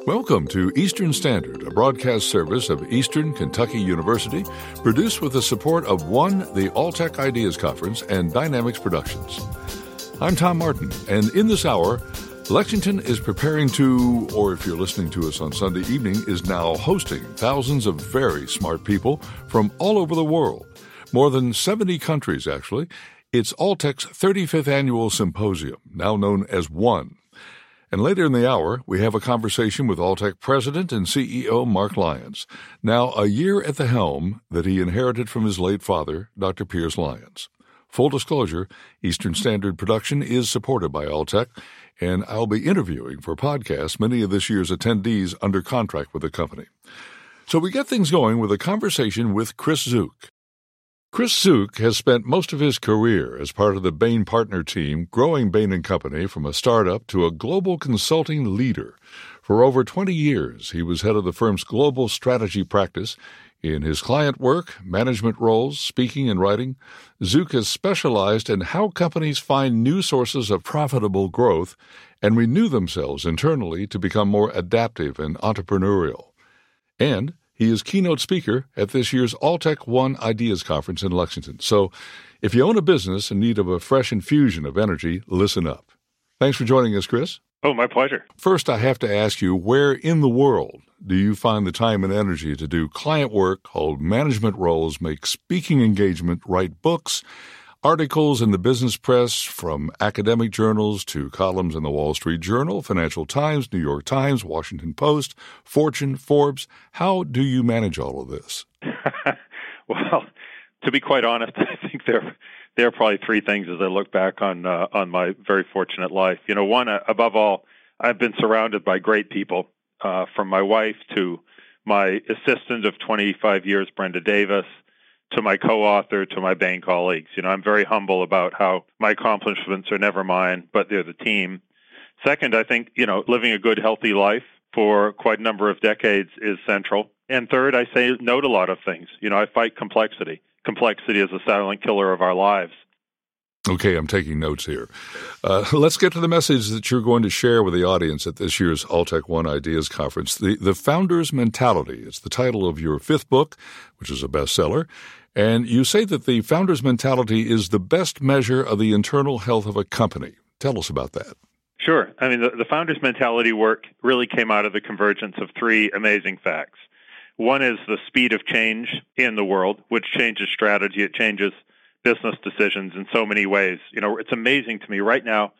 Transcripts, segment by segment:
Welcome to Eastern Standard, a broadcast service of Eastern Kentucky University, produced with the support of the Alltech Ideas Conference and Dynamics Productions. I'm Tom Martin, and in this hour, Lexington is preparing to, or if you're listening to us on Sunday evening, is now hosting thousands of very smart people from all over the world. More than 70 countries, actually. It's Alltech's 35th Annual Symposium, now known as ONE. And later in the hour, we have a conversation with Alltech President and CEO Mark Lyons, now a year at the helm that he inherited from his late father, Dr. Piers Lyons. Full disclosure, Eastern Standard production is supported by Alltech, and I'll be interviewing for podcasts many of this year's attendees under contract with the company. So we get things going with a conversation with Chris Zook. Chris Zook has spent most of his career as part of the Bain partner team, growing Bain & Company from a startup to a global consulting leader. For over 20 years, he was head of the firm's global strategy practice. In his client work, management roles, speaking and writing, Zook has specialized in how companies find new sources of profitable growth and renew themselves internally to become more adaptive and entrepreneurial. And he is keynote speaker at this year's Alltech ONE Ideas Conference in Lexington. So if you own a business in need of a fresh infusion of energy, listen up. Thanks for joining us, Chris. Oh, my pleasure. First, I have to ask you, where in the world do you find the time and energy to do client work, hold management roles, make speaking engagement, write books, articles in the business press, from academic journals to columns in the Wall Street Journal, Financial Times, New York Times, Washington Post, Fortune, Forbes? How do you manage all of this? Well, to be quite honest, I think there are probably three things as I look back on my very fortunate life. You know, one, above all, I've been surrounded by great people, from my wife to my assistant of 25 years, Brenda Davis, to my co-author, to my Bain colleagues. You know, I'm very humble about how my accomplishments are never mine, but they're the team. Second, I think, you know, living a good, healthy life for quite a number of decades is central. And third, I say no to a lot of things. You know, I fight complexity. Complexity is a silent killer of our lives. Okay, I'm taking notes here. Let's get to the message that you're going to share with the audience at this year's Alltech ONE Ideas Conference. The Founder's Mentality. It's the title of your fifth book, which is a bestseller. And you say that the Founder's Mentality is the best measure of the internal health of a company. Tell us about that. Sure. I mean, the Founder's Mentality work really came out of the convergence of three amazing facts. One is the speed of change in the world, which changes strategy. It changes business decisions in so many ways. You know, it's amazing to me right now,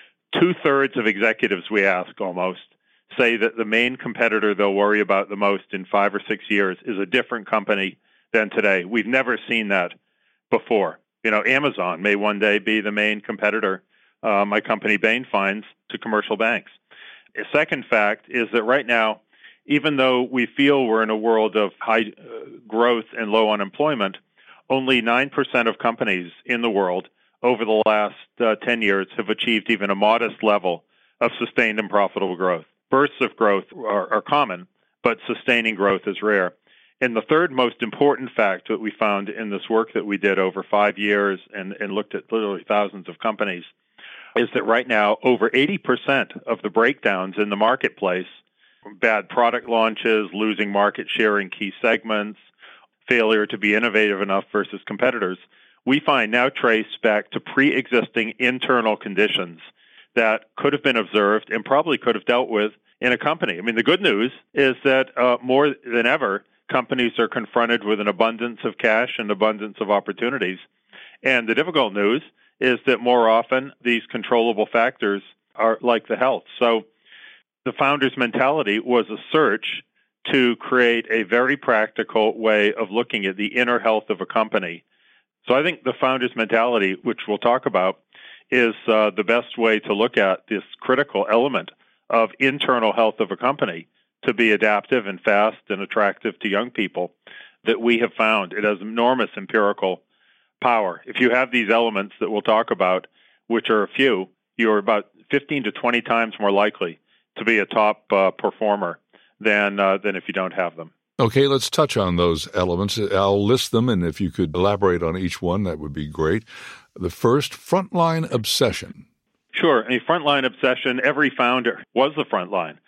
2/3 of executives we ask almost say that the main competitor they'll worry about the most in 5 or 6 years is a different company than today. We've never seen that before. You know, Amazon may one day be the main competitor my company Bain finds to commercial banks. A second fact is that right now, even though we feel we're in a world of high growth and low unemployment, only 9% of companies in the world over the last 10 years have achieved even a modest level of sustained and profitable growth. Bursts of growth are common, but sustaining growth is rare. And the third most important fact that we found in this work that we did over 5 years and looked at literally thousands of companies is that right now over 80% of the breakdowns in the marketplace, bad product launches, losing market share in key segments, failure to be innovative enough versus competitors, we find now trace back to pre-existing internal conditions that could have been observed and probably could have dealt with in a company. I mean, the good news is that more than ever, companies are confronted with an abundance of cash and abundance of opportunities. And the difficult news is that more often these controllable factors are like the health. So the Founder's Mentality was a search to create a very practical way of looking at the inner health of a company. So I think the Founder's Mentality, which we'll talk about, is the best way to look at this critical element of internal health of a company to be adaptive and fast and attractive to young people that we have found. It has enormous empirical power. If you have these elements that we'll talk about, which are a few, you're about 15 to 20 times more likely to be a top performer than if you don't have them. Okay, let's touch on those elements. I'll list them, and if you could elaborate on each one, that would be great. The first, frontline obsession. Sure. A frontline obsession, every founder was the frontline.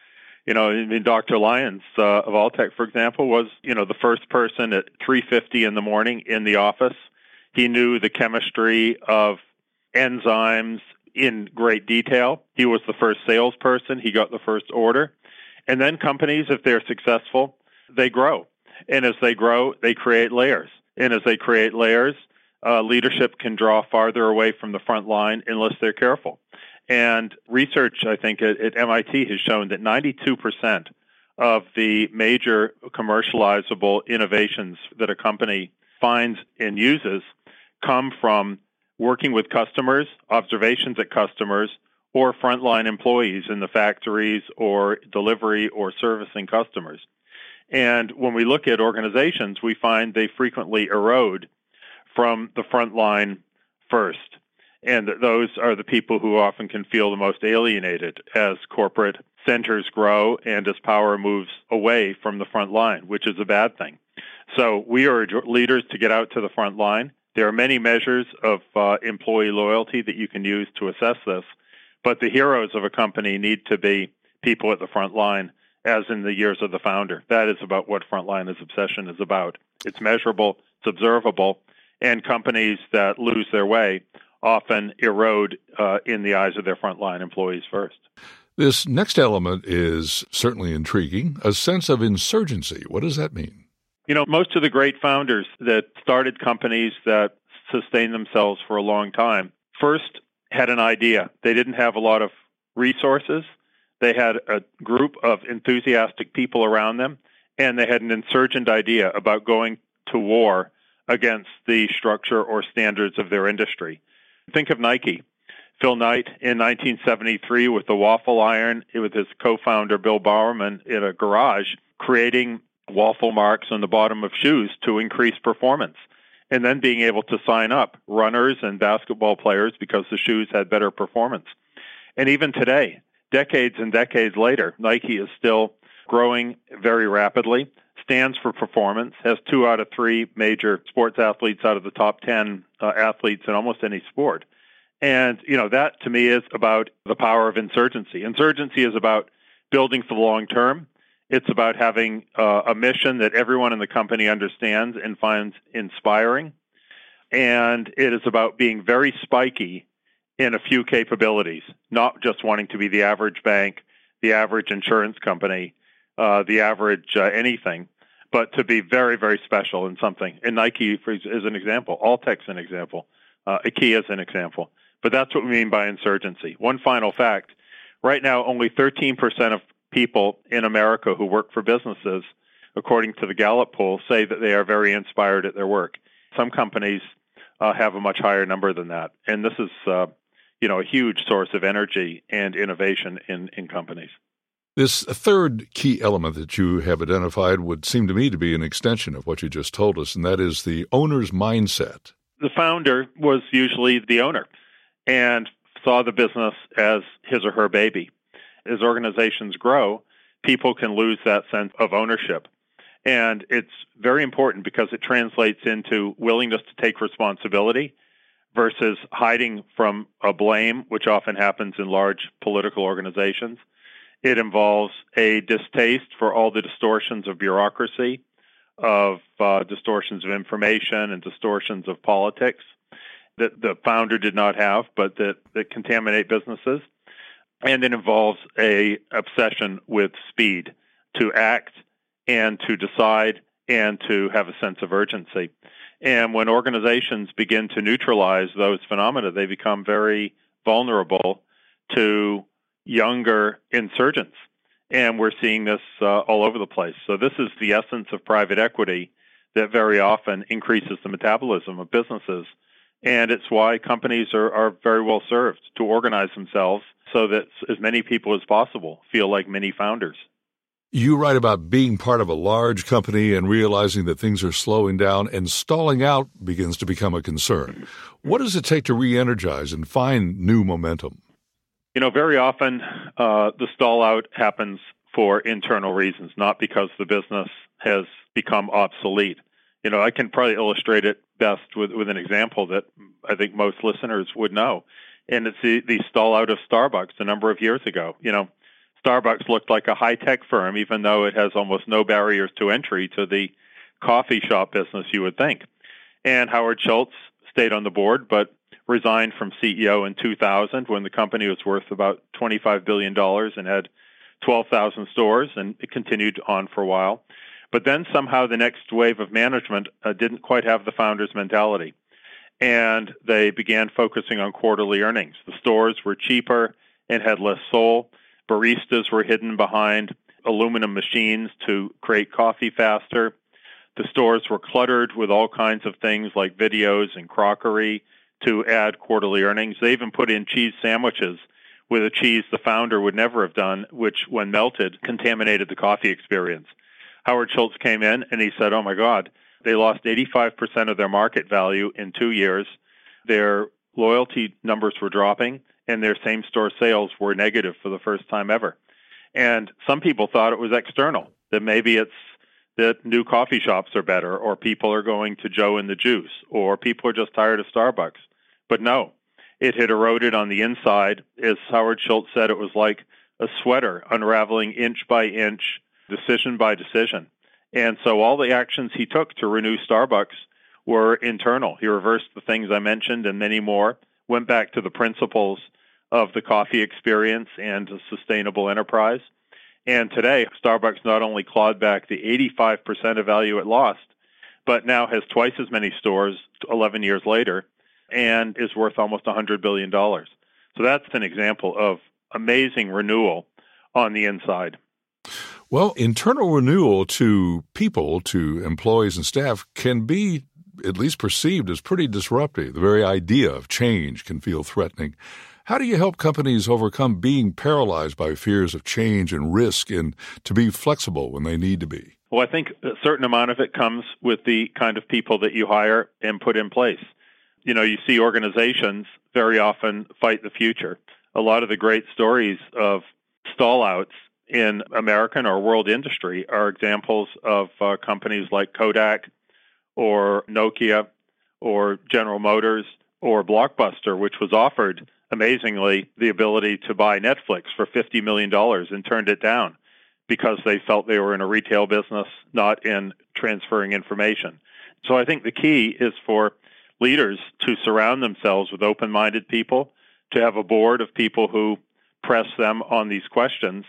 Dr. Lyons of Alltech, for example, was, the first person at 3:50 in the morning in the office. He knew the chemistry of enzymes in great detail. He was the first salesperson. He got the first order. And then companies, if they're successful, they grow. And as they grow, they create layers. And as they create layers, leadership can draw farther away from the front line unless they're careful. And research, I think, at MIT has shown that 92% of the major commercializable innovations that a company finds and uses come from working with customers, observations at customers, or frontline employees in the factories or delivery or servicing customers. And when we look at organizations, we find they frequently erode from the front line first. And those are the people who often can feel the most alienated as corporate centers grow and as power moves away from the front line, which is a bad thing. So we urge leaders to get out to the front line. There are many measures of employee loyalty that you can use to assess this, but the heroes of a company need to be people at the front line, as in the years of the founder. That is about what Frontliner's obsession is about. It's measurable, it's observable, and companies that lose their way often erode in the eyes of their frontline employees first. This next element is certainly intriguing, a sense of insurgency. What does that mean? Most of the great founders that started companies that sustained themselves for a long time first had an idea. They didn't have a lot of resources. They had a group of enthusiastic people around them, and they had an insurgent idea about going to war against the structure or standards of their industry. Think of Nike. Phil Knight in 1973 with the waffle iron, with his co-founder Bill Bowerman in a garage, creating waffle marks on the bottom of shoes to increase performance, and then being able to sign up runners and basketball players because the shoes had better performance. And even today, decades and decades later, Nike is still growing very rapidly, stands for performance, has 2 out of 3 major sports athletes out of the top 10 athletes in almost any sport. And, that to me is about the power of insurgency. Insurgency is about building for the long term. It's about having a mission that everyone in the company understands and finds inspiring. And it is about being very spiky in a few capabilities, not just wanting to be the average bank, the average insurance company, the average anything, but to be very, very special in something. And Nike is an example. Alltech's an example. IKEA is an example. But that's what we mean by insurgency. One final fact. Right now, only 13% of people in America who work for businesses, according to the Gallup poll, say that they are very inspired at their work. Some companies have a much higher number than that. And this is a huge source of energy and innovation in companies. This third key element that you have identified would seem to me to be an extension of what you just told us, and that is the owner's mindset. The founder was usually the owner and saw the business as his or her baby. As organizations grow, people can lose that sense of ownership. And it's very important because it translates into willingness to take responsibility versus hiding from a blame, which often happens in large political organizations. It involves a distaste for all the distortions of bureaucracy, of distortions of information and distortions of politics that the founder did not have, but that contaminate businesses. And it involves a obsession with speed, to act and to decide and to have a sense of urgency. And when organizations begin to neutralize those phenomena, they become very vulnerable to younger insurgents. And we're seeing this all over the place. So this is the essence of private equity that very often increases the metabolism of businesses. And it's why companies are very well served to organize themselves so that as many people as possible feel like mini founders. You write about being part of a large company and realizing that things are slowing down and stalling out begins to become a concern. What does it take to re-energize and find new momentum? Very often the stall out happens for internal reasons, not because the business has become obsolete. I can probably illustrate it best with an example that I think most listeners would know. And it's the stall out of Starbucks a number of years ago. Starbucks looked like a high-tech firm, even though it has almost no barriers to entry to the coffee shop business, you would think. And Howard Schultz stayed on the board, but resigned from CEO in 2000 when the company was worth about $25 billion and had 12,000 stores, and it continued on for a while. But then somehow the next wave of management didn't quite have the founder's mentality, and they began focusing on quarterly earnings. The stores were cheaper and had less soul. Baristas were hidden behind aluminum machines to create coffee faster. The stores were cluttered with all kinds of things like videos and crockery to add quarterly earnings. They even put in cheese sandwiches with a cheese the founder would never have done, which, when melted, contaminated the coffee experience. Howard Schultz came in and he said, oh my God, they lost 85% of their market value in 2 years. Their loyalty numbers were dropping, and their same-store sales were negative for the first time ever. And some people thought it was external, that maybe it's that new coffee shops are better, or people are going to Joe and the Juice, or people are just tired of Starbucks. But no, it had eroded on the inside. As Howard Schultz said, it was like a sweater unraveling inch by inch, decision by decision. And so all the actions he took to renew Starbucks were internal. He reversed the things I mentioned and many more, went back to the principles of the coffee experience and a sustainable enterprise. And today, Starbucks not only clawed back the 85% of value it lost, but now has twice as many stores 11 years later and is worth almost $100 billion. So that's an example of amazing renewal on the inside. Well, internal renewal to people, to employees and staff, can be at least perceived as pretty disruptive. The very idea of change can feel threatening. How do you help companies overcome being paralyzed by fears of change and risk and to be flexible when they need to be? Well, I think a certain amount of it comes with the kind of people that you hire and put in place. You know, you see organizations very often fight the future. A lot of the great stories of stallouts in American or world industry are examples of companies like Kodak or Nokia or General Motors or Blockbuster, which was offered, amazingly, the ability to buy Netflix for $50 million and turned it down because they felt they were in a retail business, not in transferring information. So I think the key is for leaders to surround themselves with open-minded people, to have a board of people who press them on these questions,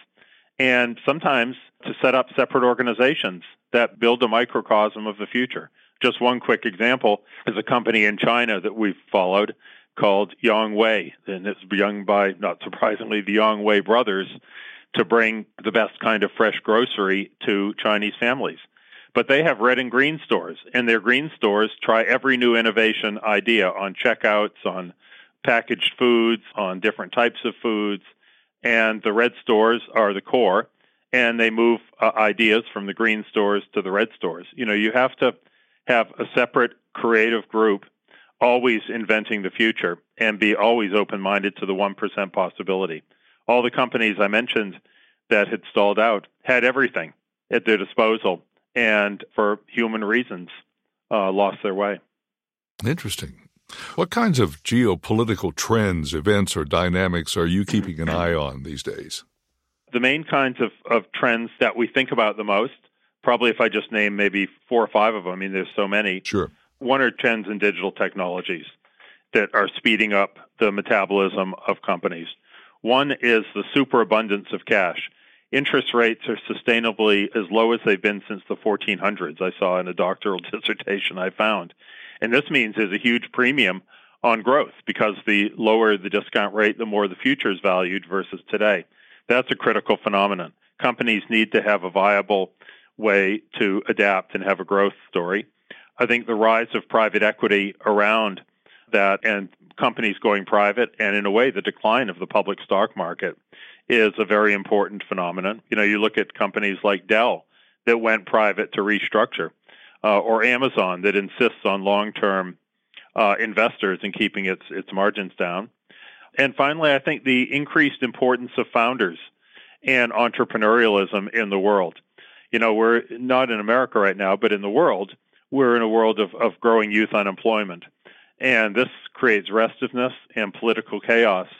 and sometimes to set up separate organizations that build a microcosm of the future. Just one quick example is a company in China that we've followed called Yongwei, and it's run by, not surprisingly, the Yongwei brothers to bring the best kind of fresh grocery to Chinese families. But they have red and green stores, and their green stores try every new innovation idea on checkouts, on packaged foods, on different types of foods, and the red stores are the core, and they move ideas from the green stores to the red stores. You know, you have to have a separate creative group always inventing the future and be always open-minded to the 1% possibility. All the companies I mentioned that had stalled out had everything at their disposal and for human reasons lost their way. Interesting. What kinds of geopolitical trends, events, or dynamics are you keeping an eye on these days? The main kinds of trends that we think about the most, probably if I just name maybe 4 or 5 of them, I mean, there's so many. Sure. One are trends in digital technologies that are speeding up the metabolism of companies. One is the superabundance of cash. Interest rates are sustainably as low as they've been since the 1400s, I saw in a doctoral dissertation I found. And this means there's a huge premium on growth because the lower the discount rate, the more the future is valued versus today. That's a critical phenomenon. Companies need to have a viable way to adapt and have a growth story. I think the rise of private equity around that and companies going private, and in a way the decline of the public stock market, is a very important phenomenon. You know, you look at companies like Dell that went private to restructure, or Amazon that insists on long-term investors and keeping its margins down. And finally, I think the increased importance of founders and entrepreneurialism in the world. You know, we're not in America right now, but in the world, we're in a world of growing youth unemployment. And this creates restiveness and political chaos.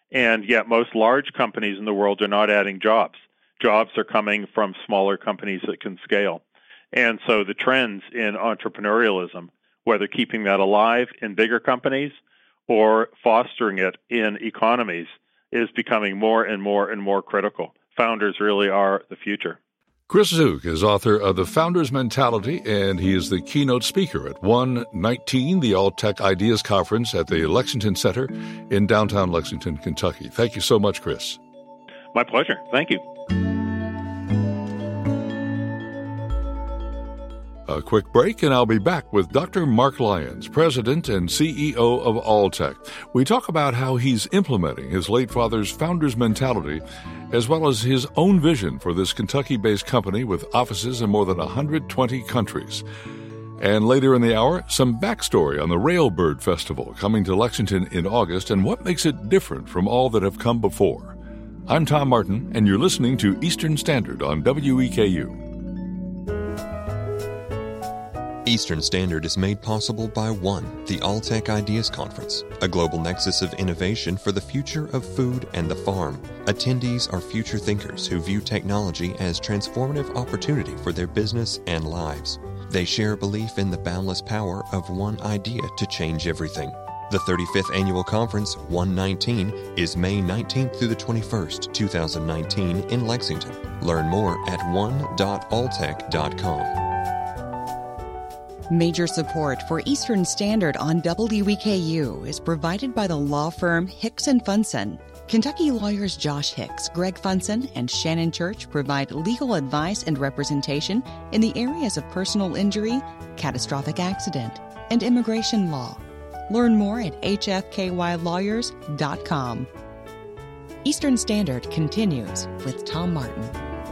And yet most large companies in the world are not adding jobs. Jobs are coming from smaller companies that can scale. And so the trends in entrepreneurialism, whether keeping that alive in bigger companies or fostering it in economies, is becoming more and more and more critical. Founders really are the future. Chris Zook is author of The Founder's Mentality, and he is the keynote speaker at 119, the All-Tech Ideas Conference at the Lexington Center in downtown Lexington, Kentucky. Thank you so much, Chris. My pleasure. Thank you. A quick break, and I'll be back with Dr. Mark Lyons, President and CEO of Alltech. We talk about how he's implementing his late father's founder's mentality, as well as his own vision for this Kentucky-based company with offices in more than 120 countries. And later in the hour, some backstory on the Railbird Festival coming to Lexington in August and what makes it different from all that have come before. I'm Tom Martin, and you're listening to Eastern Standard on WEKU. Eastern Standard is made possible by ONE, the Alltech Ideas Conference, a global nexus of innovation for the future of food and the farm. Attendees are future thinkers who view technology as transformative opportunity for their business and lives. They share a belief in the boundless power of one idea to change everything. The 35th Annual Conference, 119, is May 19th through the 21st, 2019 in Lexington. Learn more at one.alltech.com. Major support for Eastern Standard on WEKU is provided by the law firm Hicks & Funson. Kentucky lawyers Josh Hicks, Greg Funson, and Shannon Church provide legal advice and representation in the areas of personal injury, catastrophic accident, and immigration law. Learn more at hfkylawyers.com. Eastern Standard continues with Tom Martin.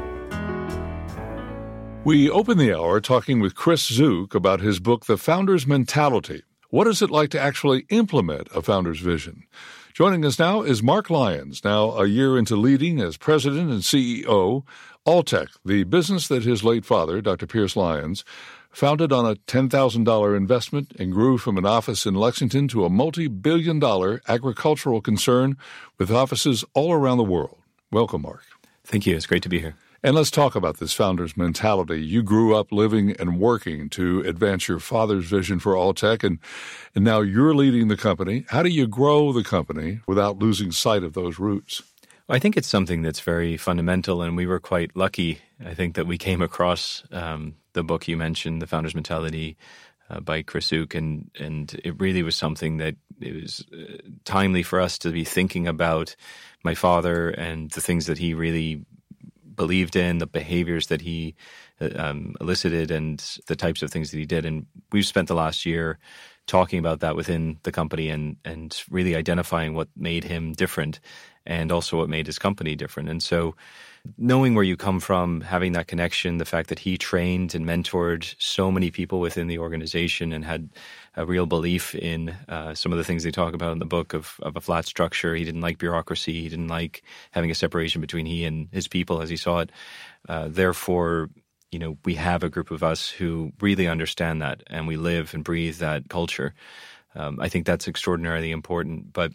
We open the hour talking with Chris Zook about his book, The Founder's Mentality. What is it like to actually implement a founder's vision? Joining us now is Mark Lyons, now a year into leading as president and CEO, Alltech, the business that his late father, Dr. Pierce Lyons, founded on a $10,000 investment and grew from an office in Lexington to a multi-billion-dollar agricultural concern with offices all around the world. Welcome, Mark. Thank you. It's great to be here. And let's talk about this founder's mentality. You grew up living and working to advance your father's vision for Alltech, and now you're leading the company. How do you grow the company without losing sight of those roots? I think it's something that's very fundamental, and we were quite lucky, I think, that we came across the book you mentioned, The Founder's Mentality, by Chris Zook, and it really was something that it was timely for us to be thinking about my father and the things that he really believed in, the behaviors that he elicited, and the types of things that he did. And we've spent the last year talking about that within the company and really identifying what made him different and also what made his company different. And so knowing where you come from, having that connection, the fact that he trained and mentored so many people within the organization and had a real belief in some of the things they talk about in the book of a flat structure. He didn't like bureaucracy. He didn't like having a separation between he and his people as he saw it. Therefore, we have a group of us who really understand that, and we live and breathe that culture. I think that's extraordinarily important. But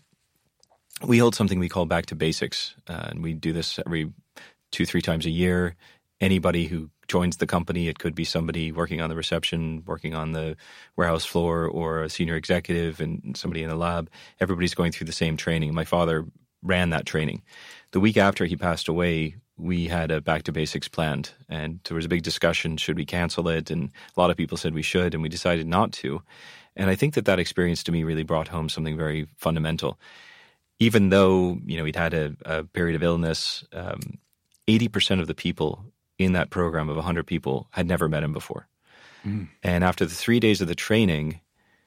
we hold something we call Back to Basics, and we do this every 2-3 times a year. Anybody who joins the company, it could be somebody working on the reception, working on the warehouse floor, or a senior executive and somebody in the lab. Everybody's going through the same training. My father ran that training. The week after he passed away, we had a Back to Basics planned, and there was a big discussion, should we cancel it? And a lot of people said we should, and we decided not to. And I think that experience to me really brought home something very fundamental. Even though, he'd had a period of illness, 80% of the people in that program of 100 people had never met him before. Mm. And after the 3 days of the training,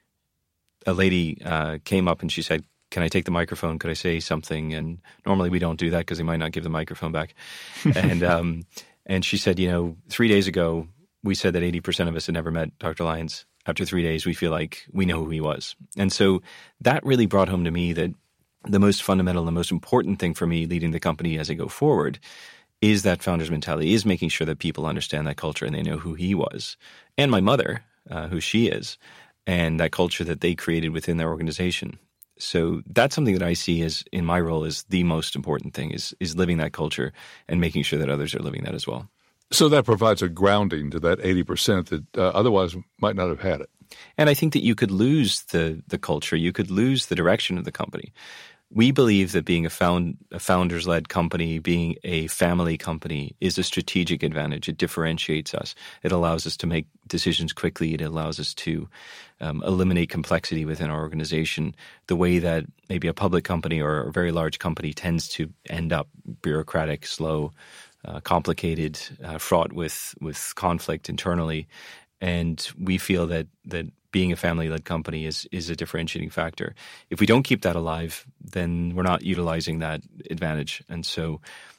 a lady came up and she said, "Can I take the microphone? Could I say something?" And normally we don't do that because they might not give the microphone back. And she said, 3 days ago, we said that 80% of us had never met Dr. Lyons. After 3 days, we feel like we know who he was. And so that really brought home to me that the most fundamental, the most important thing for me leading the company as I go forward is that founder's mentality, is making sure that people understand that culture and they know who he was, and my mother, who she is, and that culture that they created within their organization. So that's something that I see as in my role as the most important thing is living that culture and making sure that others are living that as well. So that provides a grounding to that 80% that otherwise might not have had it. And I think that you could lose the culture. You could lose the direction of the company. We believe that being a founders-led company, being a family company is a strategic advantage. It differentiates us. It allows us to make decisions quickly. It allows us to eliminate complexity within our organization the way that maybe a public company or a very large company tends to end up bureaucratic, slow, complicated, fraught with conflict internally. And we feel that being a family-led company is a differentiating factor. If we don't keep that alive, then we're not utilizing that advantage. And so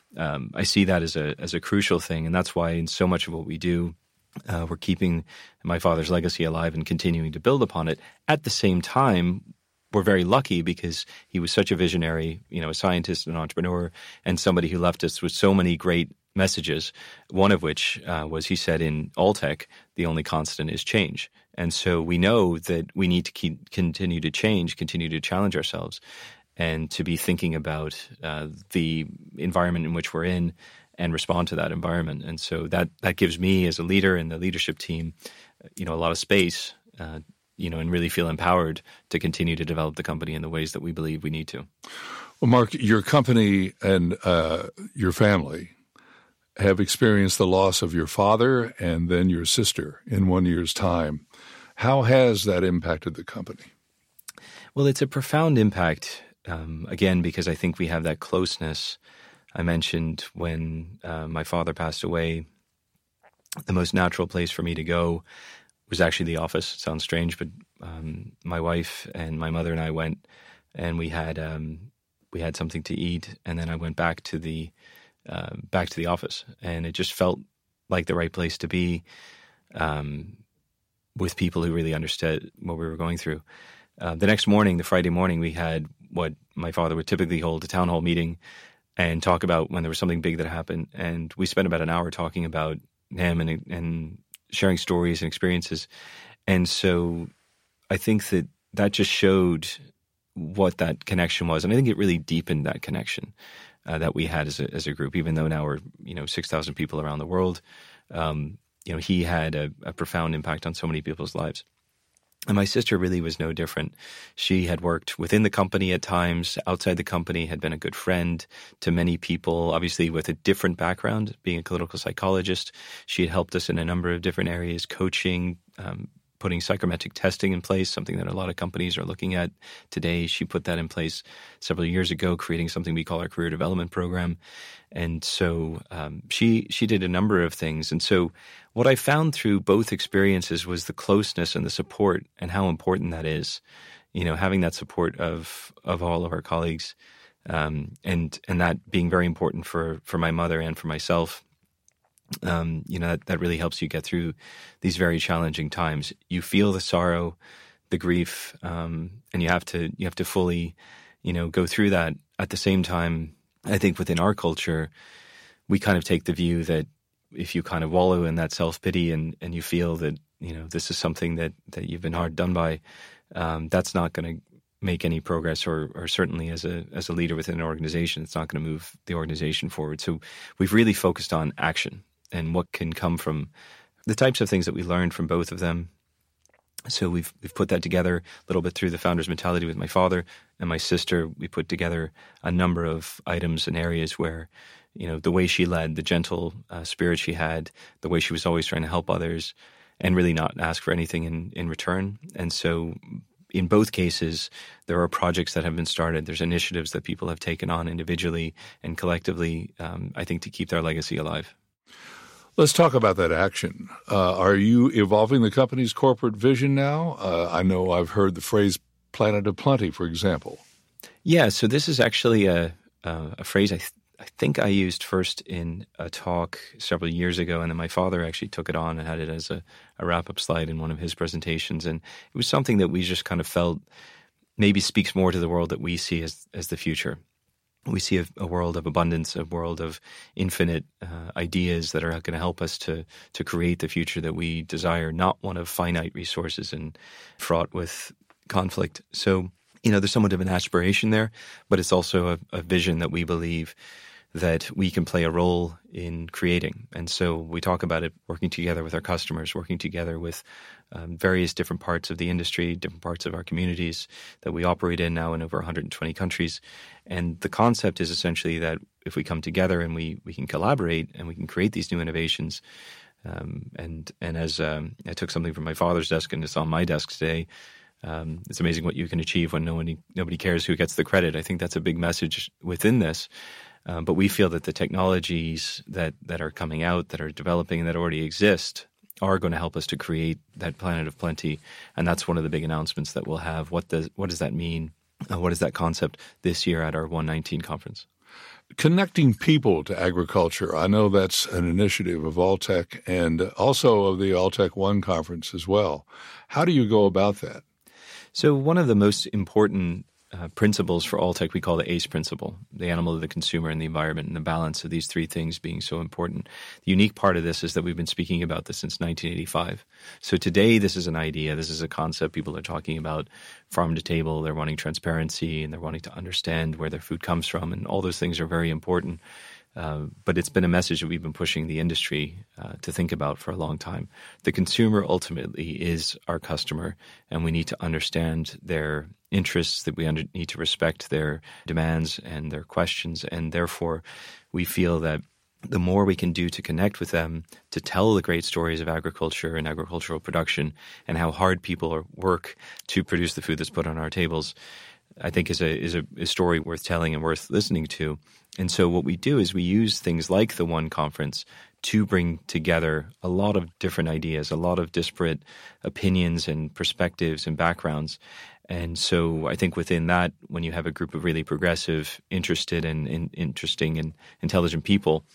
I see that as a crucial thing. And that's why in so much of what we do, we're keeping my father's legacy alive and continuing to build upon it. At the same time, we're very lucky because he was such a visionary, a scientist, an entrepreneur, and somebody who left us with so many great messages, one of which was he said in Alltech, the only constant is change. And so we know that we need to continue to change, continue to challenge ourselves, and to be thinking about the environment in which we're in and respond to that environment. And so that gives me as a leader and the leadership team, a lot of space, and really feel empowered to continue to develop the company in the ways that we believe we need to. Well, Mark, your company and your family have experienced the loss of your father and then your sister in 1 year's time. How has that impacted the company? Well, it's a profound impact, again, because I think we have that closeness. I mentioned when my father passed away, the most natural place for me to go was actually the office. It sounds strange, but my wife and my mother and I went, and we had something to eat, and then I went back to the office, and it just felt like the right place to be with people who really understood what we were going through. The next morning, the Friday morning, we had what my father would typically hold a town hall meeting and talk about when there was something big that happened. And we spent about an hour talking about him and sharing stories and experiences. And so I think that just showed what that connection was. And I think it really deepened that connection that we had as a group, even though now we're 6,000 people around the world. He had a profound impact on so many people's lives. And my sister really was no different. She had worked within the company at times, outside the company, had been a good friend to many people, obviously with a different background, being a clinical psychologist. She had helped us in a number of different areas, coaching, putting psychometric testing in place, something that a lot of companies are looking at today. She put that in place several years ago, creating something we call our career development program. And so she did a number of things. And so what I found through both experiences was the closeness and the support and how important that is, having that support of all of our colleagues and that being very important for my mother and for myself. That really helps you get through these very challenging times. You feel the sorrow, the grief, and you have to fully, go through that. At the same time, I think within our culture, we kind of take the view that if you kind of wallow in that self-pity and you feel that, this is something that you've been hard done by, that's not going to make any progress or certainly as a leader within an organization, it's not going to move the organization forward. So we've really focused on action and what can come from the types of things that we learned from both of them. So we've put that together a little bit through the founder's mentality with my father and my sister. We put together a number of items and areas where, the way she led, the gentle spirit she had, the way she was always trying to help others and really not ask for anything in return. And so in both cases, there are projects that have been started. There's initiatives that people have taken on individually and collectively, I think, to keep their legacy alive. Let's talk about that action. Are you evolving the company's corporate vision now? I know I've heard the phrase Planet of Plenty, for example. Yeah, so this is actually a phrase I think I used first in a talk several years ago, and then my father actually took it on and had it as a wrap-up slide in one of his presentations. And it was something that we just kind of felt maybe speaks more to the world that we see as the future. We see a world of abundance, a world of infinite ideas that are going to help us to create the future that we desire, not one of finite resources and fraught with conflict. So there's somewhat of an aspiration there, but it's also a vision that we believe that we can play a role in creating. And so we talk about it working together with our customers, working together with various different parts of the industry, different parts of our communities that we operate in now in over 120 countries. And the concept is essentially that if we come together and we can collaborate and we can create these new innovations, and as I took something from my father's desk and it's on my desk today, it's amazing what you can achieve when nobody cares who gets the credit. I think that's a big message within this. But we feel that the technologies that are coming out, that are developing, and that already exist are going to help us to create that planet of plenty. And that's one of the big announcements that we'll have. What does that mean? What is that concept this year at our 119 conference? Connecting people to agriculture. I know that's an initiative of Alltech and also of the Alltech One conference as well. How do you go about that? So one of the most important principles for Alltech we call the ACE principle, the animal, the consumer, and the environment, and the balance of these three things being so important. The unique part of this is that we've been speaking about this since 1985. So today this is an idea, this is a concept people are talking about farm to table. They're wanting transparency and they're wanting to understand where their food comes from, and all those things are very important. But it's been a message that we've been pushing the industry to think about for a long time. The consumer ultimately is our customer, and we need to understand their interests, that we need to respect their demands and their questions. And therefore, we feel that the more we can do to connect with them, to tell the great stories of agriculture and agricultural production and how hard people work to produce the food that's put on our tables, I think is a story worth telling and worth listening to. And so what we do is we use things like the One Conference to bring together a lot of different ideas, a lot of disparate opinions and perspectives and backgrounds. And so I think within that, when you have a group of really progressive, interested and interesting and intelligent people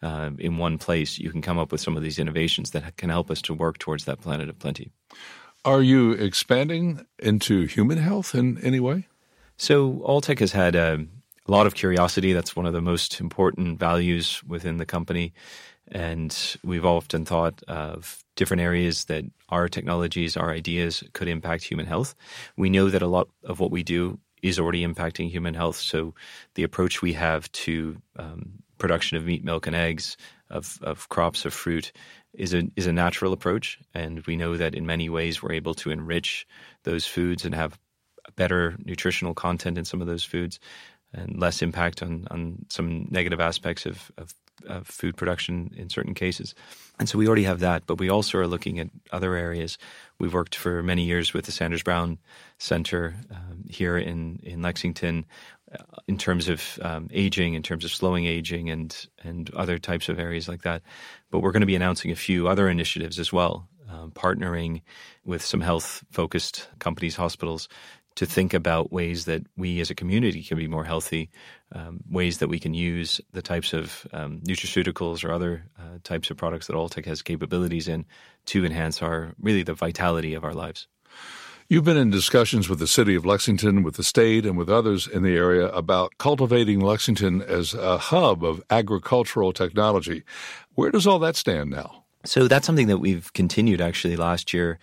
in one place, you can come up with some of these innovations that can help us to work towards that planet of plenty. Are you expanding into human health in any way? So Alltech has had a lot of curiosity. That's one of the most important values within the company. And we've often thought of different areas that our technologies, our ideas could impact human health. We know that a lot of what we do is already impacting human health. So the approach we have to production of meat, milk, and eggs, of crops, of fruit, is a natural approach. And we know that in many ways we're able to enrich those foods and have better nutritional content in some of those foods and less impact on some negative aspects of food production in certain cases. And so we already have that, but we also are looking at other areas. We've worked for many years with the Sanders Brown Center here in Lexington in terms of aging, in terms of slowing aging and other types of areas like that. But we're going to be announcing a few other initiatives as well, partnering with some health-focused companies, hospitals, to think about ways that we as a community can be more healthy, ways that we can use the types of nutraceuticals or other types of products that Alltech has capabilities in to enhance the vitality of our lives. You've been in discussions with the city of Lexington, with the state, and with others in the area about cultivating Lexington as a hub of agricultural technology. Where does all that stand now? So that's something that we've continued actually last year.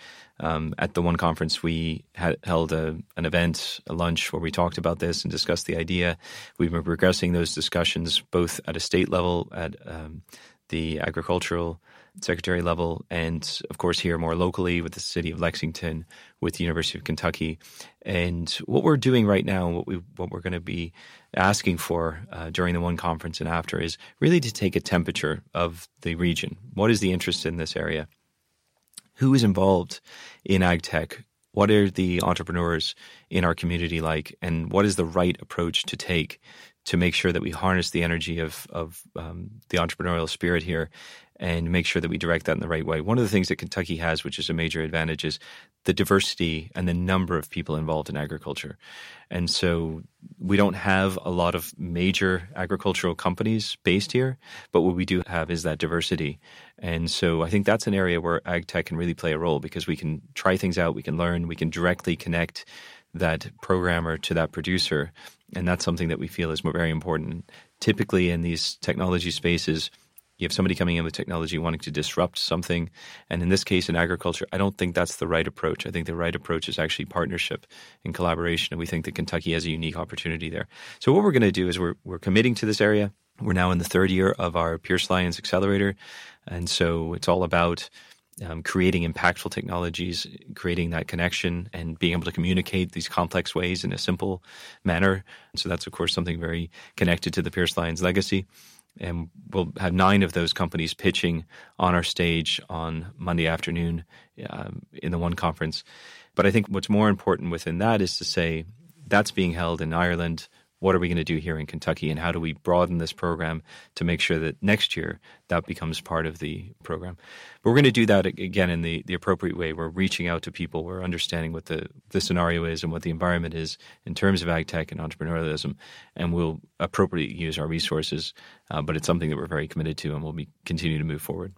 At the One Conference, we held an event, a lunch, where we talked about this and discussed the idea. We've been progressing those discussions both at a state level, at the agricultural secretary level, and of course here more locally with the city of Lexington, with the University of Kentucky. And what we're doing right now, what we're going to be asking for during the One Conference and after, is really to take a temperature of the region. What is the interest in this area? Who is involved in ag tech? What are the entrepreneurs in our community like? And what is the right approach to take to make sure that we harness the energy of the entrepreneurial spirit here and make sure that we direct that in the right way? One of the things that Kentucky has, which is a major advantage, is the diversity and the number of people involved in agriculture. And so we don't have a lot of major agricultural companies based here, but what we do have is that diversity. And so I think that's an area where ag tech can really play a role, because we can try things out, we can learn, we can directly connect that programmer to that producer. And that's something that we feel is very important. Typically in these technology spaces, You have somebody coming in with technology wanting to disrupt something. And in this case, in agriculture, I don't think that's the right approach. I think the right approach is actually partnership and collaboration. And we think that Kentucky has a unique opportunity there. So what we're going to do is we're committing to this area. We're now in the third year of our Pierce Lyons Accelerator. And so it's all about creating impactful technologies, creating that connection, and being able to communicate these complex ways in a simple manner. So that's, of course, something very connected to the Pierce Lyons legacy. And we'll have 9 of those companies pitching on our stage on Monday afternoon in the one conference. But I think what's more important within that is to say that's being held in Ireland. What are we going to do here in Kentucky, and how do we broaden this program to make sure that next year that becomes part of the program? But we're going to do that, again, in the appropriate way. We're reaching out to people. We're understanding what the scenario is and what the environment is in terms of ag tech and entrepreneurialism, and we'll appropriately use our resources. But it's something that we're very committed to, and we'll continue to move forward.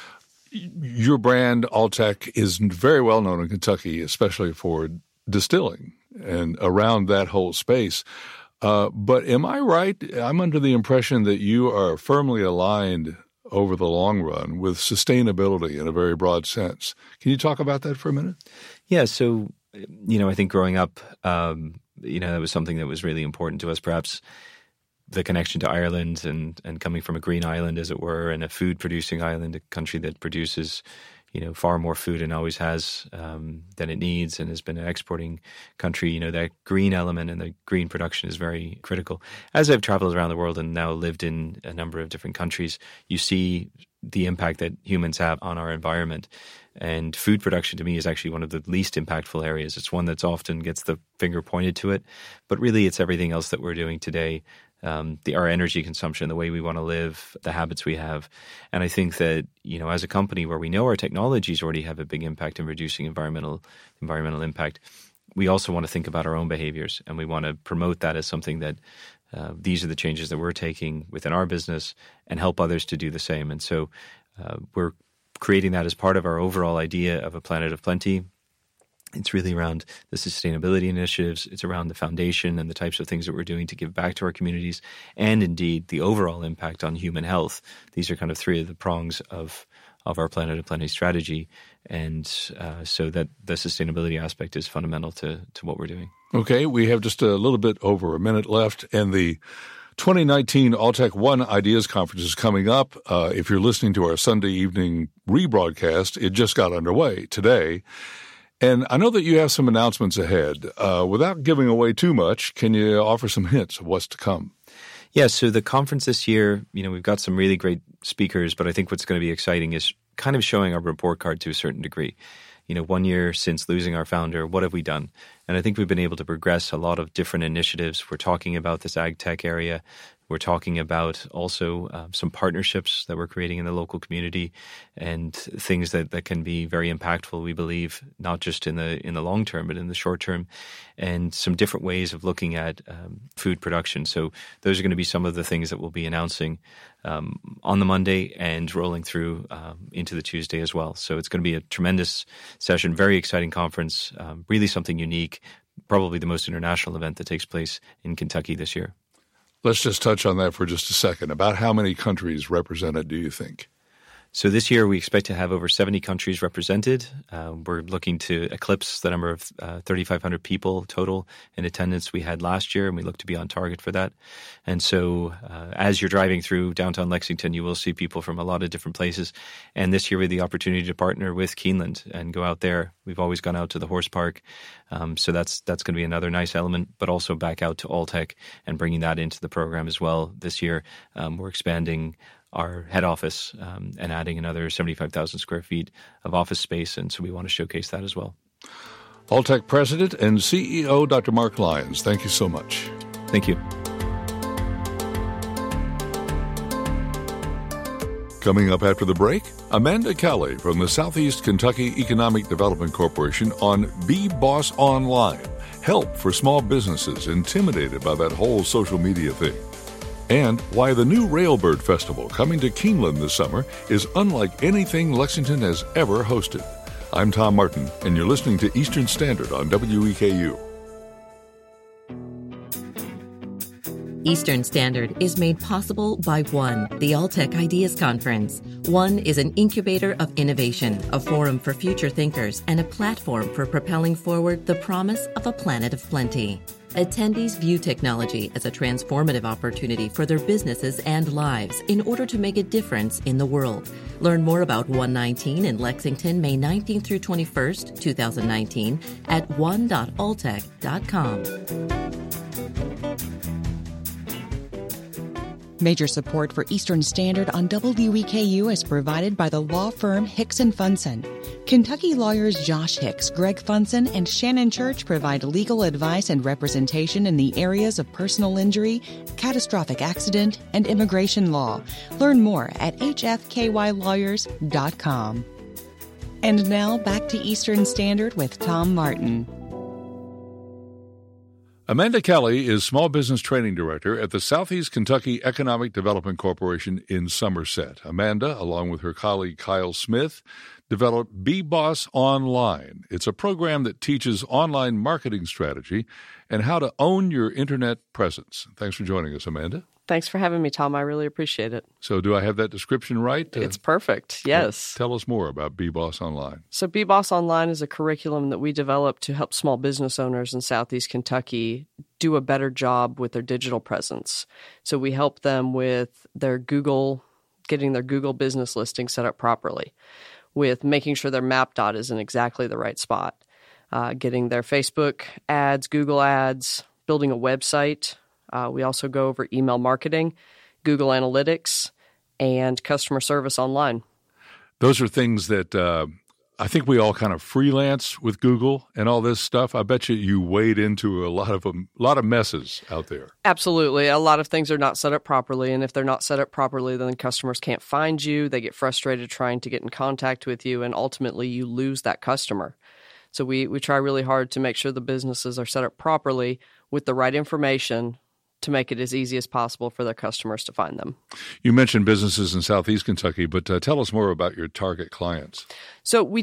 Your brand, Alltech, is very well known in Kentucky, especially for distilling and around that whole space. But am I right? I'm under the impression that you are firmly aligned over the long run with sustainability in a very broad sense. Can you talk about that for a minute? Yeah. So, I think growing up, that was something that was really important to us. Perhaps the connection to Ireland and coming from a green island, as it were, and a food-producing island, a country that produces far more food and always has than it needs, and has been an exporting country. That green element and the green production is very critical. As I've traveled around the world and now lived in a number of different countries, you see the impact that humans have on our environment. And food production to me is actually one of the least impactful areas. It's one that's often gets the finger pointed to it, but really it's everything else that we're doing today. Our energy consumption, the way we want to live, the habits we have. And I think that, as a company where we know our technologies already have a big impact in reducing environmental impact, we also want to think about our own behaviors, and we want to promote that as something that these are the changes that we're taking within our business and help others to do the same. And so we're creating that as part of our overall idea of a planet of plenty. It's really around the sustainability initiatives. It's around the foundation and the types of things that we're doing to give back to our communities, and indeed the overall impact on human health. These are kind of 3 of the prongs of our Planet of Plenty strategy. And so that the sustainability aspect is fundamental to what we're doing. Okay, we have just a little bit over a minute left, and the 2019 Alltech One Ideas Conference is coming up. If you're listening to our Sunday evening rebroadcast, it just got underway today. And I know that you have some announcements ahead. Without giving away too much, can you offer some hints of what's to come? Yeah, so the conference this year, we've got some really great speakers, but I think what's going to be exciting is kind of showing our report card to a certain degree. 1 year since losing our founder, what have we done? And I think we've been able to progress a lot of different initiatives. We're talking about this ag tech area. We're talking about also some partnerships that we're creating in the local community, and things that can be very impactful, we believe, not just in the long term, but in the short term, and some different ways of looking at food production. So those are going to be some of the things that we'll be announcing on the Monday and rolling through into the Tuesday as well. So it's going to be a tremendous session, very exciting conference, really something unique, probably the most international event that takes place in Kentucky this year. Let's just touch on that for just a second. About how many countries represented do you think? So this year we expect to have over 70 countries represented. We're looking to eclipse the number of 3,500 people total in attendance we had last year, and we look to be on target for that. And so as you're driving through downtown Lexington, you will see people from a lot of different places. And this year we had the opportunity to partner with Keeneland and go out there. We've always gone out to the horse park. So that's going to be another nice element, but also back out to Alltech and bringing that into the program as well this year. We're expanding our head office and adding another 75,000 square feet of office space, and so we want to showcase that as well. Alltech President and CEO Dr. Mark Lyons, thank you so much. Thank you. Coming up after the break, Amanda Kelly from the Southeast Kentucky Economic Development Corporation on Be Boss Online, help for small businesses intimidated by that whole social media thing. And why the new Railbird Festival coming to Keeneland this summer is unlike anything Lexington has ever hosted. I'm Tom Martin, and you're listening to Eastern Standard on WEKU. Eastern Standard is made possible by ONE, the Alltech Ideas Conference. ONE is an incubator of innovation, a forum for future thinkers, and a platform for propelling forward the promise of a planet of plenty. Attendees view technology as a transformative opportunity for their businesses and lives in order to make a difference in the world. Learn more about 119 in Lexington, May 19th through 21st, 2019 at one.alltech.com. Major support for Eastern Standard on WEKU is provided by the law firm Hicks & Funson. Kentucky lawyers Josh Hicks, Greg Funson, and Shannon Church provide legal advice and representation in the areas of personal injury, catastrophic accident, and immigration law. Learn more at hfkylawyers.com. And now back to Eastern Standard with Tom Martin. Amanda Kelly is Small Business Training Director at the Southeast Kentucky Economic Development Corporation in Somerset. Amanda, along with her colleague Kyle Smith, developed BBoss Online. It's a program that teaches online marketing strategy and how to own your internet presence. Thanks for joining us, Amanda. Thanks for having me, Tom. I really appreciate it. So do I have that description right? It's perfect, yes. Tell us more about BBoss Online. So BBoss Online is a curriculum that we developed to help small business owners in Southeast Kentucky do a better job with their digital presence. So we help them with getting their Google business listing set up properly, with making sure their map dot is in exactly the right spot, getting their Facebook ads, Google ads, building a website. We also go over email marketing, Google Analytics, and customer service online. Those are things that I think we all kind of freelance with Google and all this stuff. I bet you wade into a lot of messes out there. Absolutely. A lot of things are not set up properly, and if they're not set up properly, then customers can't find you. They get frustrated trying to get in contact with you, and ultimately you lose that customer. So we try really hard to make sure the businesses are set up properly with the right information to make it as easy as possible for their customers to find them. You mentioned businesses in Southeast Kentucky, but tell us more about your target clients. So we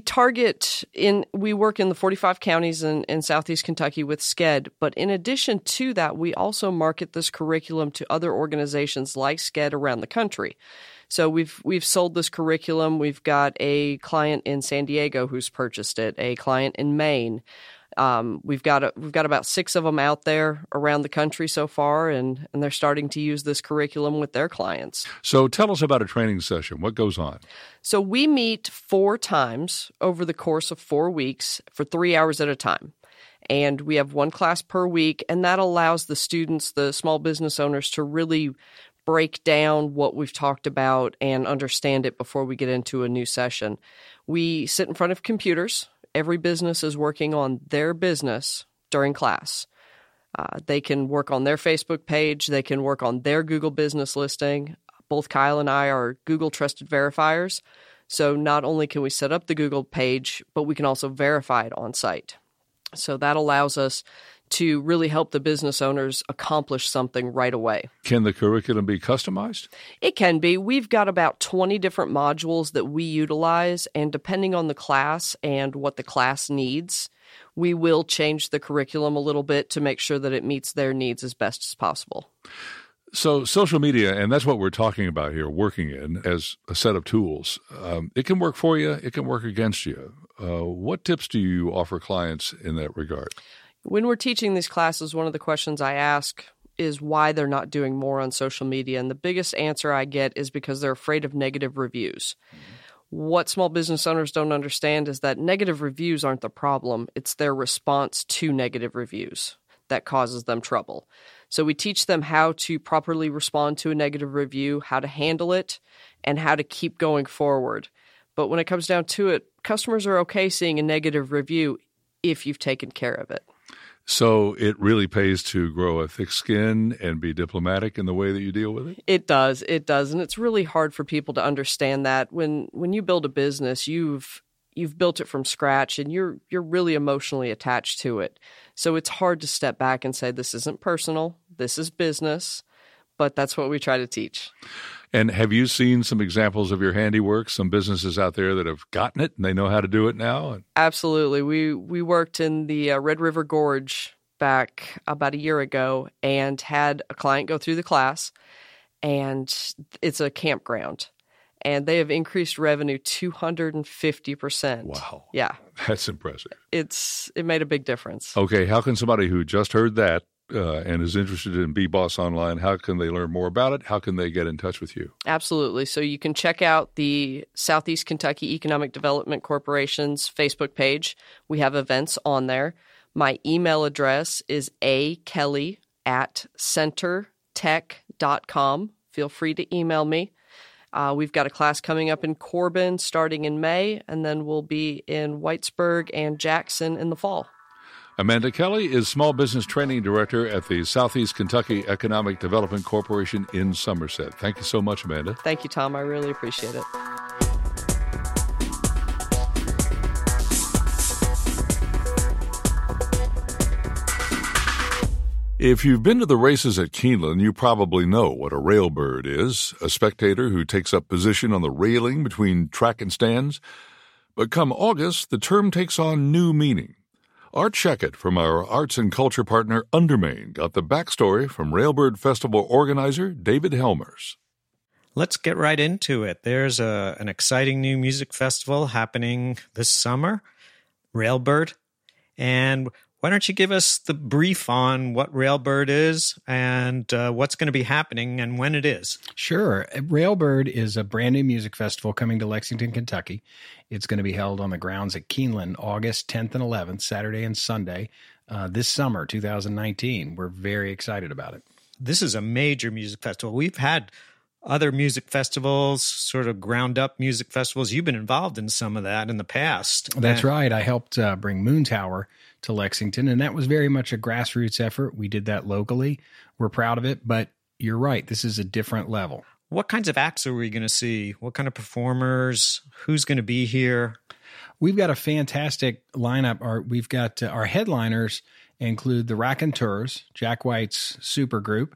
work in the 45 counties in Southeast Kentucky with SCED, but in addition to that, we also market this curriculum to other organizations like SCED around the country. So we've sold this curriculum. We've got a client in San Diego who's purchased it, a client in Maine. We've got about 6 of them out there around the country so far, and they're starting to use this curriculum with their clients. So tell us about a training session. What goes on? So we meet 4 times over the course of 4 weeks for 3 hours at a time. And we have 1 class per week, and that allows the students, the small business owners, to really break down what we've talked about and understand it before we get into a new session. We sit in front of computers. Every business is working on their business during class. They can work on their Facebook page. They can work on their Google business listing. Both Kyle and I are Google Trusted Verifiers. So not only can we set up the Google page, but we can also verify it on site. So that allows us to really help the business owners accomplish something right away. Can the curriculum be customized? It can be. We've got about 20 different modules that we utilize, and depending on the class and what the class needs, we will change the curriculum a little bit to make sure that it meets their needs as best as possible. So social media, and that's what we're talking about here, working in as a set of tools. It can work for you. It can work against you. What tips do you offer clients in that regard? When we're teaching these classes, one of the questions I ask is why they're not doing more on social media. And the biggest answer I get is because they're afraid of negative reviews. Mm-hmm. What small business owners don't understand is that negative reviews aren't the problem. It's their response to negative reviews that causes them trouble. So we teach them how to properly respond to a negative review, how to handle it, and how to keep going forward. But when it comes down to it, customers are okay seeing a negative review if you've taken care of it. So it really pays to grow a thick skin and be diplomatic in the way that you deal with it? It does. It does. And it's really hard for people to understand that when you build a business, you've built it from scratch and you're really emotionally attached to it. So it's hard to step back and say, this isn't personal, this is business, but that's what we try to teach. And have you seen some examples of your handiwork, some businesses out there that have gotten it and they know how to do it now? Absolutely. We worked in the Red River Gorge back about a year ago and had a client go through the class, and it's a campground. And they have increased revenue 250%. Wow. Yeah. That's impressive. It made a big difference. Okay, how can somebody who just heard that and is interested in BBOSS Online, how can they learn more about it? How can they get in touch with you? Absolutely. So you can check out the Southeast Kentucky Economic Development Corporation's Facebook page. We have events on there. My email address is akelly@centertech.com. Feel free to email me. We've got a class coming up in Corbin starting in May, and then we'll be in Whitesburg and Jackson in the fall. Amanda Kelly is Small Business Training Director at the Southeast Kentucky Economic Development Corporation in Somerset. Thank you so much, Amanda. Thank you, Tom. I really appreciate it. If you've been to the races at Keeneland, you probably know what a railbird is, a spectator who takes up position on the railing between track and stands. But come August, the term takes on new meaning. Art Checkett from our arts and culture partner Undermain got the backstory from Railbird Festival organizer David Helmers. Let's get right into it. There's an exciting new music festival happening this summer, Railbird. And why don't you give us the brief on what Railbird is and what's going to be happening and when it is? Sure. Railbird is a brand new music festival coming to Lexington, Kentucky. It's going to be held on the grounds at Keeneland, August 10th and 11th, Saturday and Sunday, this summer, 2019. We're very excited about it. This is a major music festival. We've had other music festivals, sort of ground-up music festivals. You've been involved in some of that in the past. That's right. I helped bring Moontower to Lexington, and that was very much a grassroots effort. We did that locally. We're proud of it, but you're right. This is a different level. What kinds of acts are we going to see? What kind of performers? Who's going to be here? We've got a fantastic lineup. We've got our headliners include the Raconteurs, Jack White's supergroup,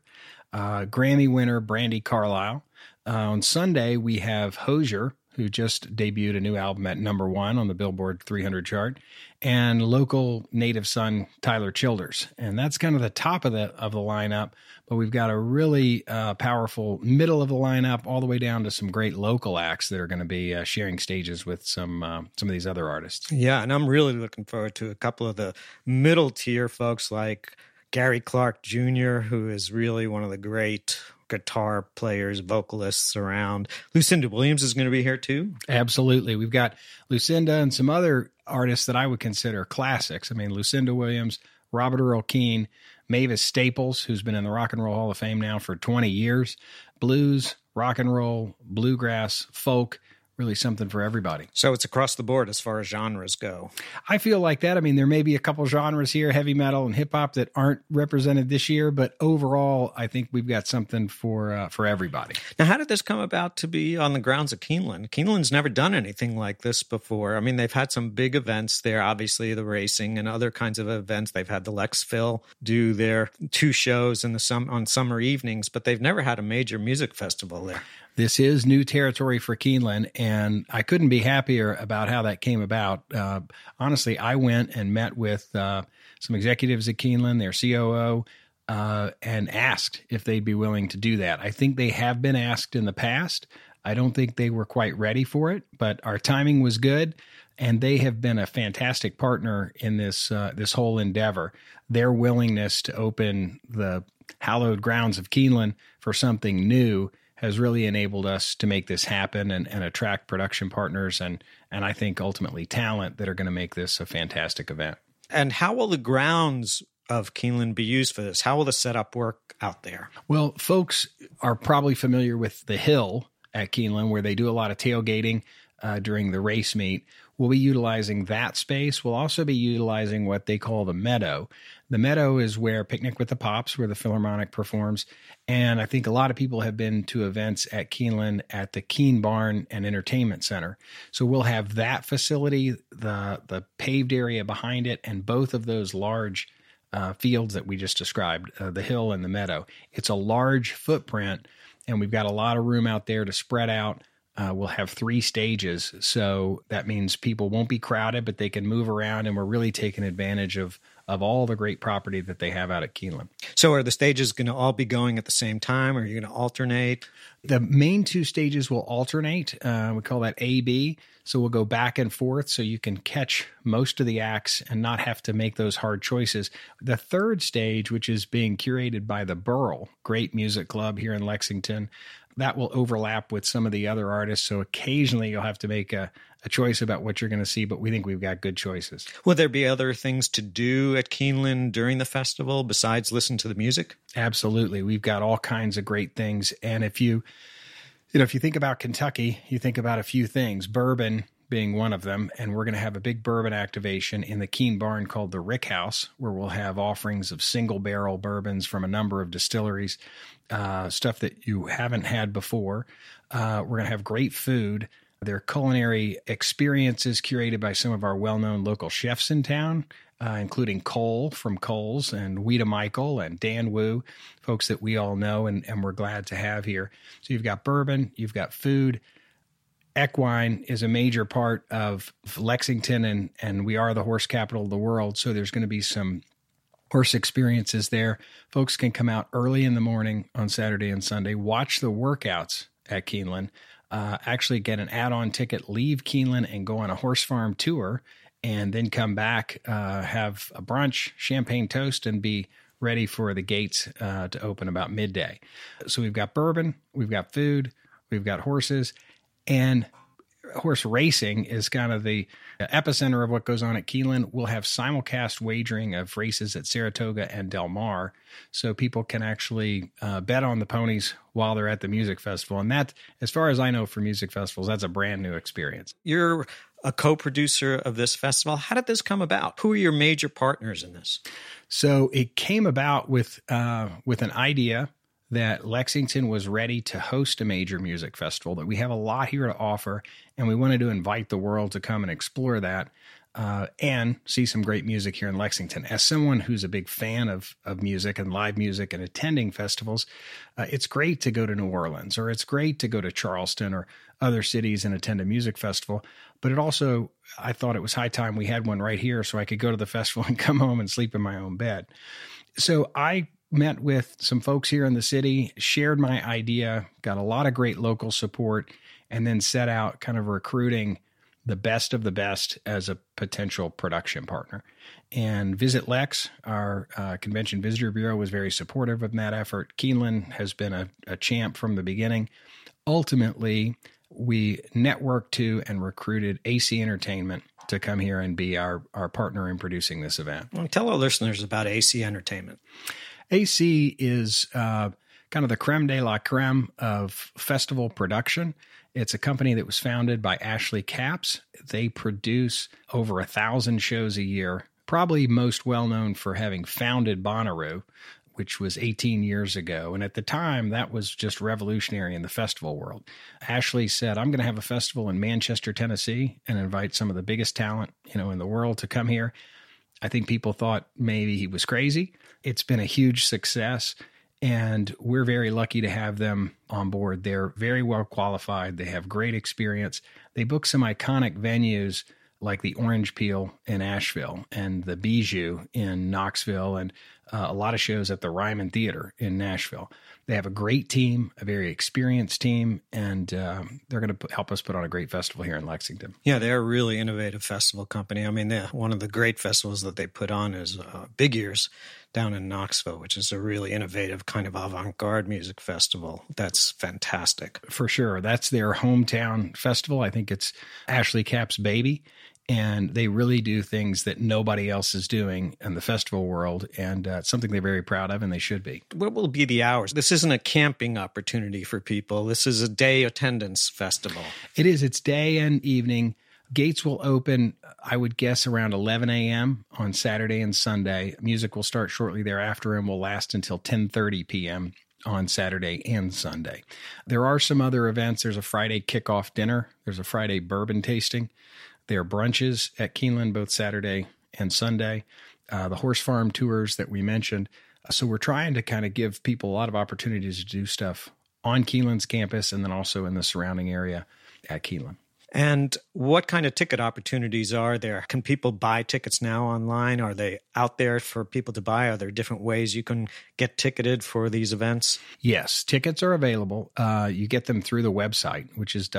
Grammy winner Brandi Carlile. On Sunday, we have Hozier, who just debuted a new album at #1 on the Billboard 300 chart, and local native son Tyler Childers. And that's kind of the top of the lineup, but we've got a really powerful middle of the lineup all the way down to some great local acts that are going to be sharing stages with some of these other artists. Yeah, and I'm really looking forward to a couple of the middle tier folks like Gary Clark Jr., who is really one of the great guitar players, vocalists around. Lucinda Williams is going to be here too. Absolutely. We've got Lucinda and some other artists that I would consider classics. I mean, Lucinda Williams, Robert Earl Keen, Mavis Staples, who's been in the Rock and Roll Hall of Fame now for 20 years. Blues, rock and roll, bluegrass, folk, really something for everybody. So it's across the board as far as genres go. I feel like that. I mean, there may be a couple genres here, heavy metal and hip hop, that aren't represented this year, but overall, I think we've got something for everybody. Now, how did this come about to be on the grounds of Keeneland? Keeneland's never done anything like this before. I mean, they've had some big events there, obviously the racing and other kinds of events. They've had the Lexphil do their 2 shows on summer evenings, but they've never had a major music festival there. This is new territory for Keeneland, and I couldn't be happier about how that came about. Honestly, I went and met with some executives at Keeneland, their COO, and asked if they'd be willing to do that. I think they have been asked in the past. I don't think they were quite ready for it, but our timing was good, and they have been a fantastic partner in this whole endeavor. Their willingness to open the hallowed grounds of Keeneland for something new has really enabled us to make this happen and attract production partners and I think ultimately talent that are going to make this a fantastic event. And how will the grounds of Keeneland be used for this? How will the setup work out there? Well, folks are probably familiar with the Hill at Keeneland, where they do a lot of tailgating during the race meet. We'll be utilizing that space. We'll also be utilizing what they call the Meadow. The Meadow is where Picnic with the Pops, where the Philharmonic performs. And I think a lot of people have been to events at Keeneland at the Keen Barn and Entertainment Center. So we'll have that facility, the paved area behind it, and both of those large fields that we just described, the Hill and the Meadow. It's a large footprint, and we've got a lot of room out there to spread out. We'll have 3 stages, so that means people won't be crowded, but they can move around, and we're really taking advantage of of all the great property that they have out at Keeneland. So are the stages going to all be going at the same time, or are you going to alternate? The main 2 stages will alternate. We call that A-B. So we'll go back and forth so you can catch most of the acts and not have to make those hard choices. The 3rd stage, which is being curated by the Burl, great music club here in Lexington, that will overlap with some of the other artists. So occasionally you'll have to make a choice about what you're going to see, but we think we've got good choices. Will there be other things to do at Keeneland during the festival besides listen to the music? Absolutely. We've got all kinds of great things. And if you think about Kentucky, you think about a few things, bourbon being one of them. And we're going to have a big bourbon activation in the Keene Barn called the Rick House, where we'll have offerings of single barrel bourbons from a number of distilleries, stuff that you haven't had before. We're going to have great food. There are culinary experiences curated by some of our well-known local chefs in town, including Cole from Cole's and Weta Michael and Dan Wu, folks that we all know and we're glad to have here. So you've got bourbon, you've got food. Equine is a major part of Lexington, and we are the horse capital of the world, so there's going to be some horse experiences there. Folks can come out early in the morning on Saturday and Sunday, watch the workouts at Keeneland, actually get an add-on ticket, leave Keeneland and go on a horse farm tour, and then come back, have a brunch, champagne toast, and be ready for the gates to open about midday. So we've got bourbon, we've got food, we've got horses, and horse racing is kind of the epicenter of what goes on at Keeneland. We'll have simulcast wagering of races at Saratoga and Del Mar, so people can actually bet on the ponies while they're at the music festival. And that, as far as I know for music festivals, that's a brand new experience. You're a co-producer of this festival. How did this come about? Who are your major partners in this? So it came about with an idea that Lexington was ready to host a major music festival, that we have a lot here to offer, and we wanted to invite the world to come and explore that and see some great music here in Lexington. As someone who's a big fan of music and live music and attending festivals, it's great to go to New Orleans, or it's great to go to Charleston or other cities and attend a music festival. But it also, I thought it was high time we had one right here so I could go to the festival and come home and sleep in my own bed. So I met with some folks here in the city, shared my idea, got a lot of great local support, and then set out kind of recruiting the best of the best as a potential production partner. And Visit Lex, our convention visitor bureau, was very supportive of that effort. Keeneland has been a champ from the beginning. Ultimately, we networked to and recruited AC Entertainment to come here and be our partner in producing this event. Well, tell our listeners about AC Entertainment. AC is kind of the creme de la creme of festival production. It's a company that was founded by Ashley Capps. They produce over 1,000 shows a year, probably most well known for having founded Bonnaroo, which was 18 years ago. And at the time, that was just revolutionary in the festival world. Ashley said, I'm going to have a festival in Manchester, Tennessee, and invite some of the biggest talent, in the world to come here. I think people thought maybe he was crazy. It's been a huge success, and we're very lucky to have them on board. They're very well qualified. They have great experience. They book some iconic venues like the Orange Peel in Asheville and the Bijou in Knoxville, and a lot of shows at the Ryman Theater in Nashville. They have a great team, a very experienced team, and they're going to help us put on a great festival here in Lexington. Yeah, they're a really innovative festival company. I mean, one of the great festivals that they put on is Big Ears down in Knoxville, which is a really innovative kind of avant-garde music festival. That's fantastic. For sure. That's their hometown festival. I think it's Ashley Capps' baby. And they really do things that nobody else is doing in the festival world, and it's something they're very proud of, and they should be. What will be the hours? This isn't a camping opportunity for people. This is a day attendance festival. It is. It's day and evening. Gates will open, I would guess, around 11 a.m. on Saturday and Sunday. Music will start shortly thereafter and will last until 10:30 p.m. on Saturday and Sunday. There are some other events. There's a Friday kickoff dinner. There's a Friday bourbon tasting. There are brunches at Keeneland both Saturday and Sunday, the horse farm tours that we mentioned. So we're trying to kind of give people a lot of opportunities to do stuff on Keeneland's campus and then also in the surrounding area at Keeneland. And what kind of ticket opportunities are there? Can people buy tickets now online? Are they out there for people to buy? Are there different ways you can get ticketed for these events? Yes, tickets are available. You get them through the website, which is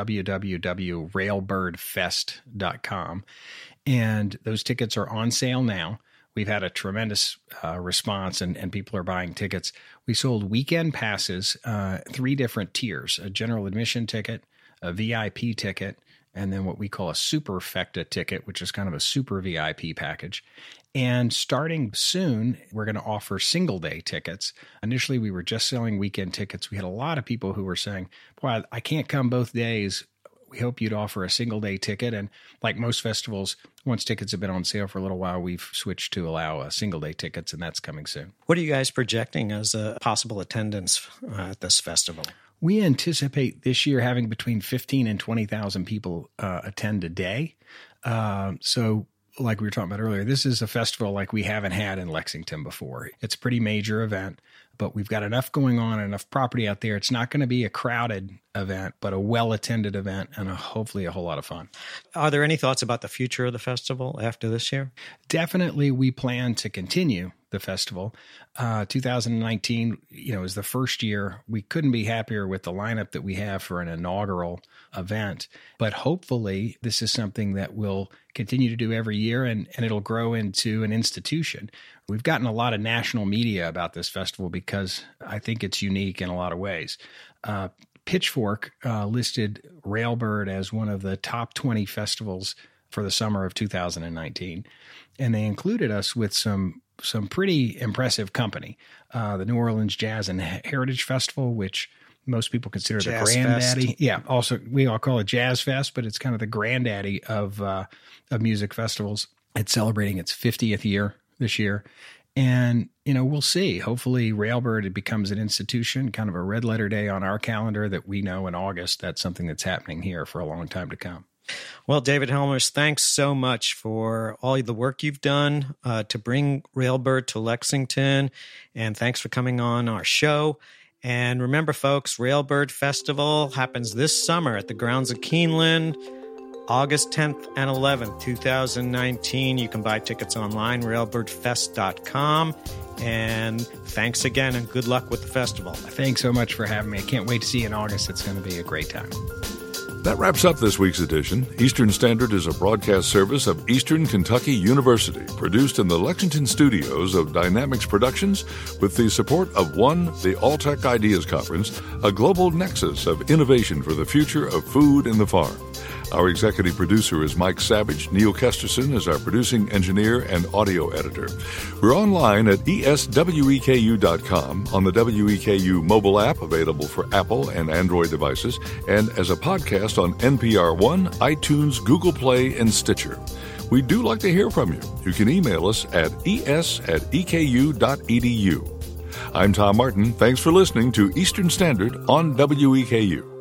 www.railbirdfest.com. And those tickets are on sale now. We've had a tremendous response, and people are buying tickets. We sold weekend passes, 3 different tiers: a general admission ticket, a VIP ticket, and then what we call a superfecta ticket, which is kind of a super VIP package. And starting soon, we're going to offer single-day tickets. Initially, we were just selling weekend tickets. We had a lot of people who were saying, boy, I can't come both days. We hope you'd offer a single-day ticket. And like most festivals, once tickets have been on sale for a little while, we've switched to allow single-day tickets, and that's coming soon. What are you guys projecting as a possible attendance at this festival? We anticipate this year having between 15 and 20,000 people attend a day. So like we were talking about earlier, this is a festival like we haven't had in Lexington before. It's a pretty major event, but we've got enough going on, enough property out there. It's not going to be a crowded event, but a well-attended event and hopefully a whole lot of fun. Are there any thoughts about the future of the festival after this year? Definitely, we plan to continue the festival. 2019, is the first year. We couldn't be happier with the lineup that we have for an inaugural event. But hopefully, this is something that we'll continue to do every year, and it'll grow into an institution. We've gotten a lot of national media about this festival because I think it's unique in a lot of ways. Pitchfork listed Railbird as one of the top 20 festivals for the summer of 2019, and they included us with some pretty impressive company. The New Orleans Jazz and Heritage Festival, which most people consider Jazz the granddaddy. Fest. Yeah, also we all call it Jazz Fest, but it's kind of the granddaddy of music festivals. It's celebrating its 50th year this year. And, we'll see. Hopefully Railbird, it becomes an institution, kind of a red letter day on our calendar that we know in August. That's something that's happening here for a long time to come. Well, David Helmers, thanks so much for all the work you've done to bring Railbird to Lexington. And thanks for coming on our show. And remember, folks, Railbird Festival happens this summer at the grounds of Keeneland, August 10th and 11th, 2019. You can buy tickets online, railbirdfest.com. And thanks again, and good luck with the festival. Thanks so much for having me. I can't wait to see you in August. It's going to be a great time. That wraps up this week's edition. Eastern Standard is a broadcast service of Eastern Kentucky University, produced in the Lexington studios of Dynamics Productions with the support of the Alltech Ideas Conference, a global nexus of innovation for the future of food and the farm. Our executive producer is Mike Savage. Neil Kesterson is our producing engineer and audio editor. We're online at esweku.com, on the WEKU mobile app available for Apple and Android devices, and as a podcast on NPR One, iTunes, Google Play, and Stitcher. We do like to hear from you. You can email us at es@eku.edu. I'm Tom Martin. Thanks for listening to Eastern Standard on WEKU.